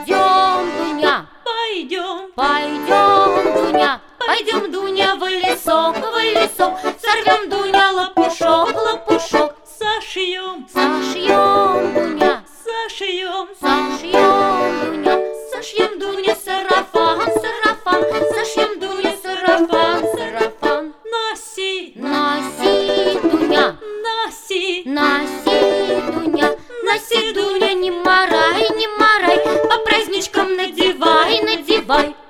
Пойдем, Дуня, Пойдем, Дуня, пойдем, Дуня, в лесок, сорвем, Дуня, лопушок, сошьем, Дуня, сошьем, Дуня, сошьем, Дуня, сарафан, сошьем, Дуня, сарафан. носи, Дуня, Дуня, носи, Дуня, не морай, по праздничкам надевай.